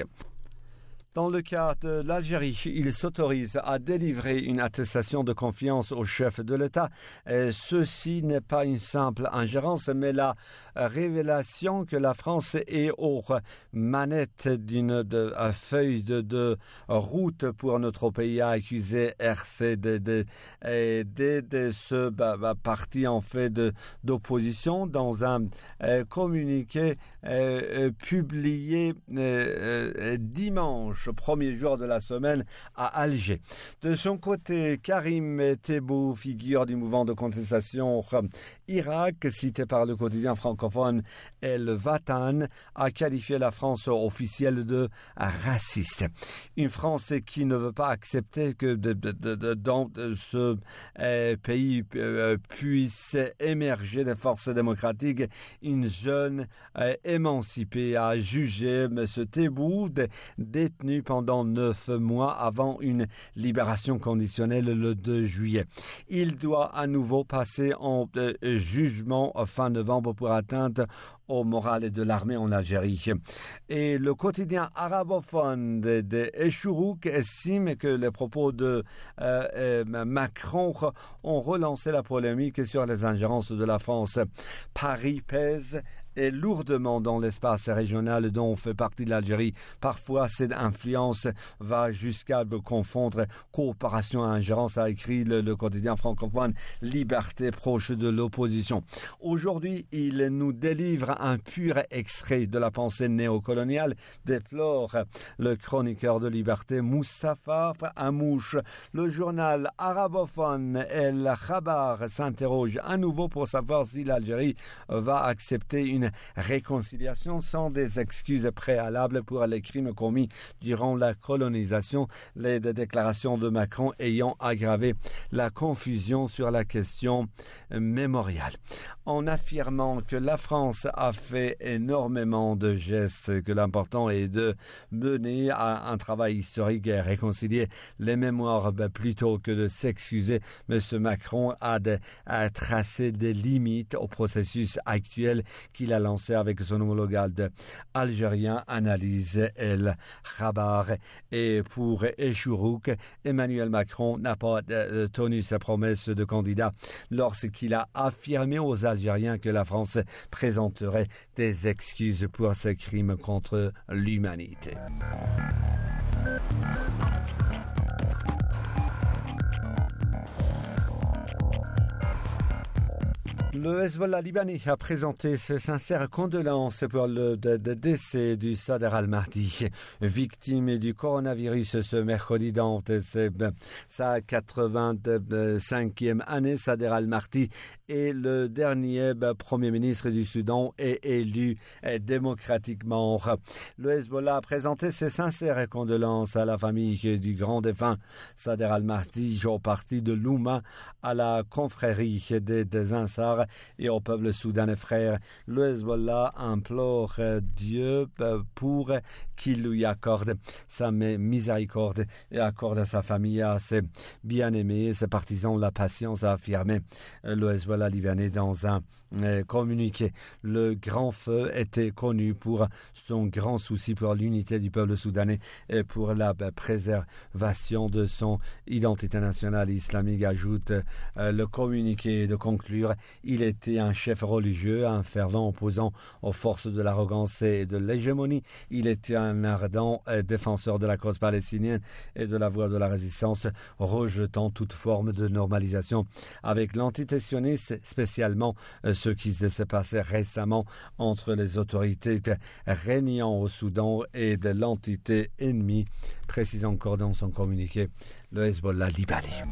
Dans le cas de l'Algérie, il s'autorise à délivrer une attestation de confiance au chef de l'État. Et ceci n'est pas une simple ingérence, mais la révélation que la France est aux manettes d'une de, feuille de, de route pour notre pays, a accusé R C D de, de, de, de ce bah, bah, parti en fait de, d'opposition dans un euh, communiqué euh, publié euh, euh, dimanche, premier jour de la semaine à Alger. De son côté, Karim Tebboune, figure du mouvement de contestation Irak, cité par le quotidien francophone El Watan, a qualifié la France officielle de raciste. Une France qui ne veut pas accepter que de, de, de, de, dans ce euh, pays euh, puisse émerger des forces démocratiques. Une jeune euh, émancipée a jugé M. Tebboune détenu pendant neuf mois avant une libération conditionnelle le deux juillet. Il doit à nouveau passer en euh, jugement fin novembre pour atteinte au moral de l'armée en Algérie. Et le quotidien arabophone de, de Echourouk estime que les propos de euh, euh, Macron ont relancé la polémique sur les ingérences de la France. Paris pèse et lourdement dans l'espace régional dont fait partie l'Algérie. Parfois, cette influence va jusqu'à confondre coopération et ingérence, a écrit le, le quotidien francophone Liberté, proche de l'opposition. Aujourd'hui, il nous délivre un pur extrait de la pensée néocoloniale, déplore le chroniqueur de Liberté Moustapha Amouche. Le journal arabophone El Khabar s'interroge à nouveau pour savoir si l'Algérie va accepter une réconciliation sans des excuses préalables pour les crimes commis durant la colonisation, les déclarations de Macron ayant aggravé la confusion sur la question mémoriale. En affirmant que la France a fait énormément de gestes, que l'important est de mener à un travail historique et réconcilier les mémoires plutôt que de s'excuser, M. Macron a, de, a tracé des limites au processus actuel qu'il a lancé avec son homologue algérien, analyse El Khabar. Et pour Echourouk, Emmanuel Macron n'a pas euh, tenu sa promesse de candidat lorsqu'il a affirmé aux Algériens que la France présenterait des excuses pour ses crimes contre l'humanité. Le Hezbollah libanais a présenté ses sincères condoléances pour le de, de décès du Sadr al-Mahdi, victime du coronavirus ce mercredi dans sa quatre-vingt-cinquième année. Sadr al-Mahdi est le dernier premier ministre du Soudan et élu démocratiquement. Le Hezbollah a présenté ses sincères condoléances à la famille du grand défunt Sadr al-Mahdi, au parti de l'Oumma, à la confrérie des, des Ansar et au peuple soudanais frère. Le Hezbollah implore Dieu pour qu'il lui accorde sa miséricorde et accorde à sa famille, à ses bien-aimés, ses partisans, la patience, a affirmé le Hezbollah libanais dans un euh, communiqué. Le Grand Feu était connu pour son grand souci pour l'unité du peuple soudanais et pour la euh, préservation de son identité nationale islamique, ajoute euh, le communiqué de conclure. Il était un chef religieux, un fervent opposant aux forces de l'arrogance et de l'hégémonie. Il était un ardent euh, défenseur de la cause palestinienne et de la voie de la résistance, rejetant toute forme de normalisation avec l'antitétionnisme, spécialement euh, ce qui s'est passé récemment entre les autorités régnant au Soudan et de l'entité ennemie, précise encore dans son communiqué le Hezbollah libanais.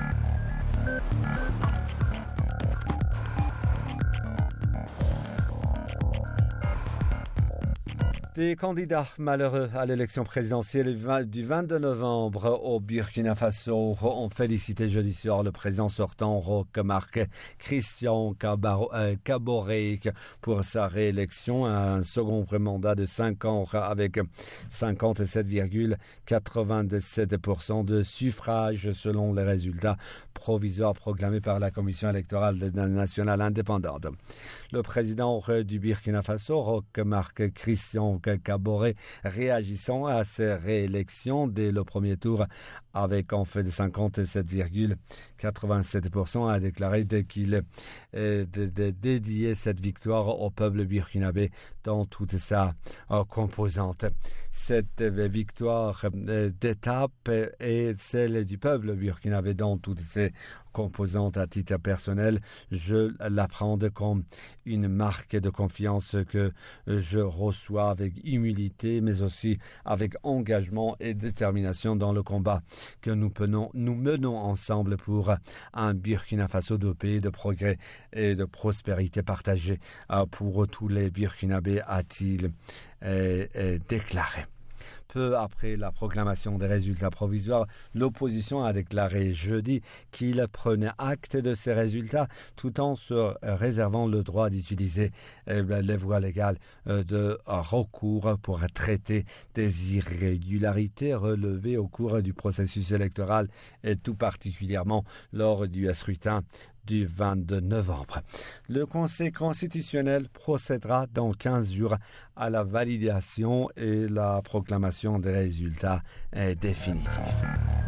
Des candidats malheureux à l'élection présidentielle du vingt-deux novembre au Burkina Faso ont félicité jeudi soir le président sortant Roch Marc Christian Kaboré pour sa réélection à un second mandat de cinq ans avec cinquante-sept virgule quatre-vingt-dix-sept pour cent de suffrages selon les résultats provisoires proclamés par la Commission électorale nationale indépendante. Le président du Burkina Faso, Roch Marc Christian Kaboré, réagissant à ces réélections dès le premier tour avec en fait cinquante-sept virgule quatre-vingt-sept pour cent, a déclaré qu'il euh, dédiait cette victoire au peuple burkinabé dans toute sa euh, composante. Cette euh, victoire euh, d'étape est celle du peuple burkinabé dans toutes ses composantes. À titre personnel, je l'apprends comme une marque de confiance que je reçois avec humilité, mais aussi avec engagement et détermination dans le combat que nous menons, nous menons ensemble pour un Burkina Faso de paix, de progrès et de prospérité partagée pour tous les Burkinabés, a-t-il euh, euh, déclaré. Peu après la proclamation des résultats provisoires, l'opposition a déclaré jeudi qu'il prenait acte de ces résultats tout en se réservant le droit d'utiliser les voies légales de recours pour traiter des irrégularités relevées au cours du processus électoral et tout particulièrement lors du scrutin du vingt-deux novembre. Le Conseil constitutionnel procédera dans quinze jours à la validation et la proclamation des résultats définitifs.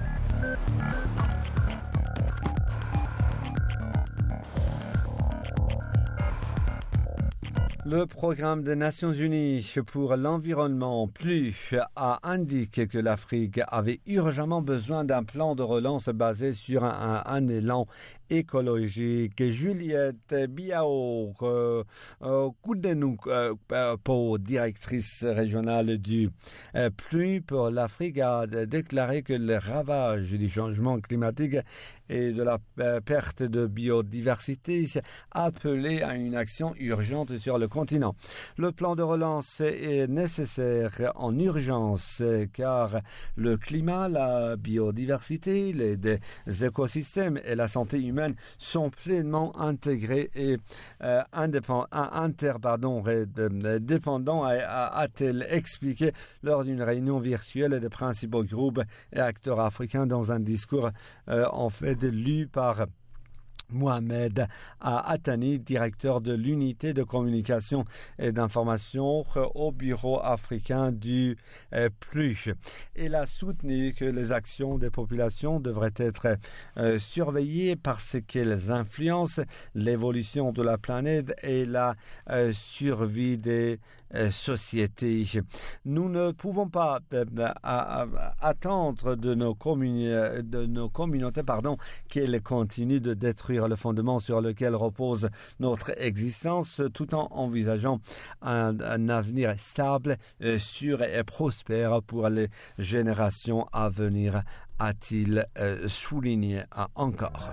Le programme des Nations Unies pour l'environnement, PLU, a indiqué que l'Afrique avait urgemment besoin d'un plan de relance basé sur un, un élan écologique. Juliette Biao euh, euh, Koudenouk, euh, pour directrice régionale du euh, PLU pour l'Afrique, a déclaré que les ravages du changement climatique et de la euh, perte de biodiversité appelaient à une action urgente sur le continent. Le plan de relance est nécessaire en urgence car le climat, la biodiversité, les, les écosystèmes et la santé humaine sont pleinement intégrés et euh, indépend, inter, pardon, dépendants, a-t-elle expliqué lors d'une réunion virtuelle des principaux groupes et acteurs africains dans un discours euh, en fait lu par Mohamed Attani, directeur de l'unité de communication et d'information au bureau africain du euh, PLU. Il a soutenu que les actions des populations devraient être euh, surveillées parce qu'elles influencent l'évolution de la planète et la euh, survie des euh, sociétés. Nous ne pouvons pas euh, à, à, attendre de nos, communi- de nos communautés pardon, qu'elles continuent de détruire le fondement sur lequel repose notre existence, tout en envisageant un, un avenir stable, euh, sûr et prospère pour les générations à venir, a-t-il euh, souligné encore.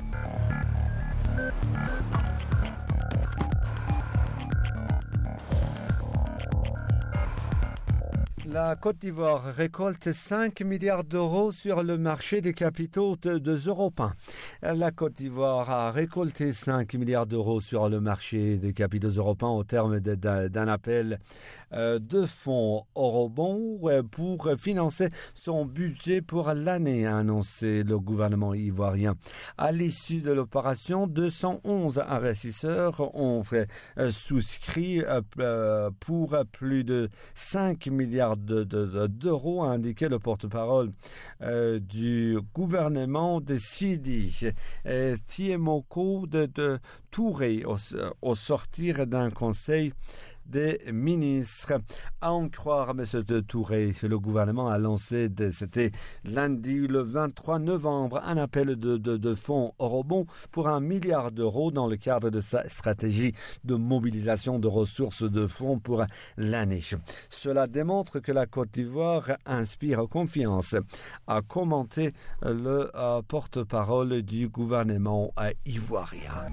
La Côte d'Ivoire récolte cinq milliards d'euros sur le marché des capitaux de, de européens. La Côte d'Ivoire a récolté cinq milliards d'euros sur le marché des capitaux européens au terme de, de, d'un appel euh, de fonds eurobonds pour financer son budget pour l'année, a annoncé le gouvernement ivoirien. À l'issue de l'opération, deux cent onze investisseurs ont fait, euh, souscrit euh, pour plus de cinq milliards De, de, d'euros, a indiqué le porte-parole euh, du gouvernement de Sidi, euh, Tiemoko de, de Touré, au, au sortir d'un conseil des ministres. À en croire M. de Touré, le gouvernement a lancé, de, c'était lundi le vingt-trois novembre, un appel de, de, de fonds eurobonds pour un milliard d'euros dans le cadre de sa stratégie de mobilisation de ressources de fonds pour l'année. Cela démontre que la Côte d'Ivoire inspire confiance, a commenté le euh, porte-parole du gouvernement euh, ivoirien.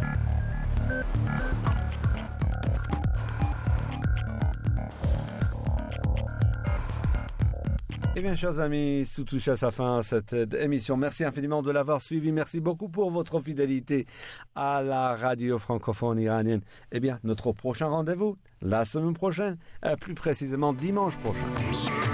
Eh bien, chers amis, tout touche à sa fin cette émission. Merci infiniment de l'avoir suivi. Merci beaucoup pour votre fidélité à la radio francophone iranienne. Eh bien, notre prochain rendez-vous, la semaine prochaine, plus précisément dimanche prochain.